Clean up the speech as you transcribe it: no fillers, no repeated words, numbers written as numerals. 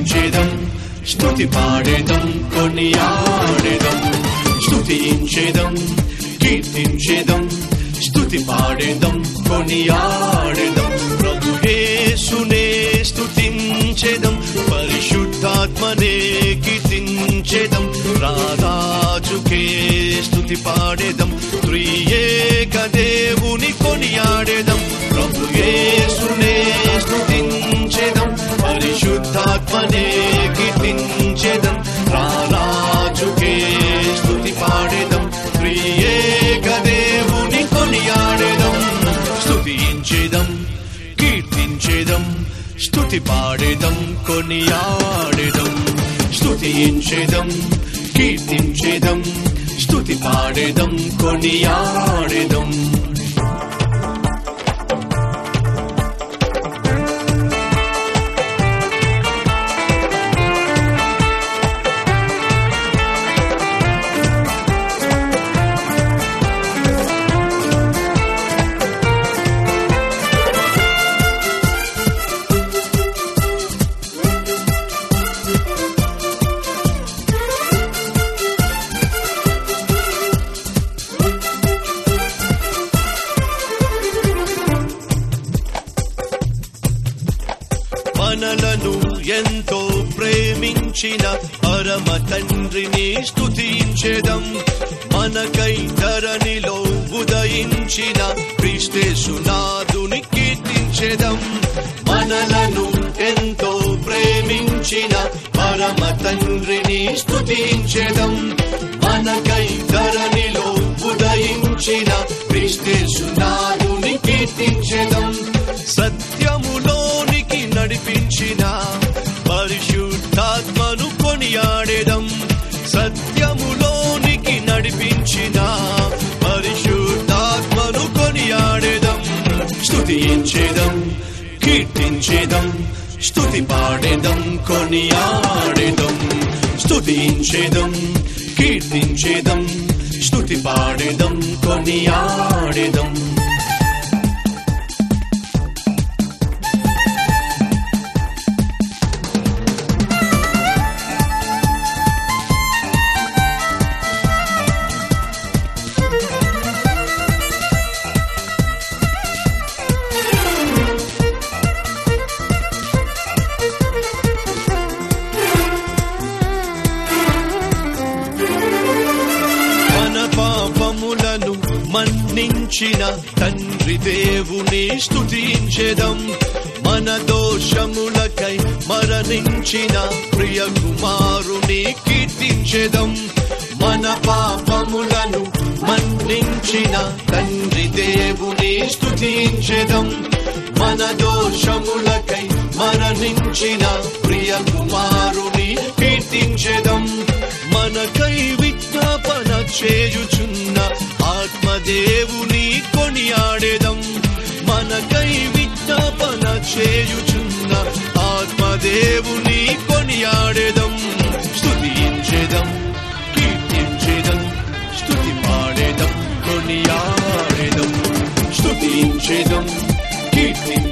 కీర్తించేదం స్తుతి పాడేదం కొనియాడేదం స్తుతించేదం కీర్తించేదం స్తుతి పాడేదం కొనియాడేదం ప్రభు యేసునే స్తుతించేదం పరిశుద్ధాత్మనే కీర్తించేదం రారాజుకే స్తుతి పాడేదం త్రియేక దేవుని కొనియాడేదం ప్రభు యేసునే స్తుతించేదం పరిశుద్ధాత్మనే కీర్తించేదం రారాజుకే స్తుతి పాడేదం త్రియేక దేవుని కొనియాడేదం స్తుతించేదం కీర్తించేదం స్తుతి పాడేదం కొనియాడేదం స్తుతించేదం కీర్తించేదం స్తుతి పాడేదం కొనియాడేదం మనలను ఎంతో ప్రేమించిన పరమ తండ్రిని స్తుతించెదం మనకై ధరణిలో ఉదయించిన క్రీస్తేసునాథుని కీర్తించెదం మనలను ఎంతో ప్రేమించిన పరమ తండ్రిని స్తుతించెదం మనకై ధరణిలో ఉదయించిన క్రీస్తేసునాథుని కీర్తించెదం సత్యములోనికి నడిపించిన పరిశుద్ధాత్మను కొనియాడేదం సత్యములోనికి నడిపించిన పరిశుద్ధాత్మను కొనియాడేదం స్తుతించేదం కీర్తించేదం స్తుతి పాడేదం కొనియాడేదం స్తుతించేదం కీర్తించేదం స్తుతి పాడేదం కొనియాడేదం మన్నించిన తండ్రి దేవుని స్తుతించెదం మన దోషములకై మరణించిన ప్రియ కుమారుని కీర్తించెదం మన పాపములను మన్నించిన తండ్రి దేవుని స్తుతించెదం మన దోషములకై మరణించిన ప్రియ కుమారుని కీర్తించెదం మనకై విజ్ఞాపన చేయుచున్న ఆత్మదేవుని కొనియాడేదం మనకై విజ్ఞాపన చేయుచున్న ఆత్మదేవుని కొనియాడేదం స్తుతించేదం కీర్తించేదం స్తుతి పాడేదం కొనియాడేదం స్తుతించేదం కీర్తి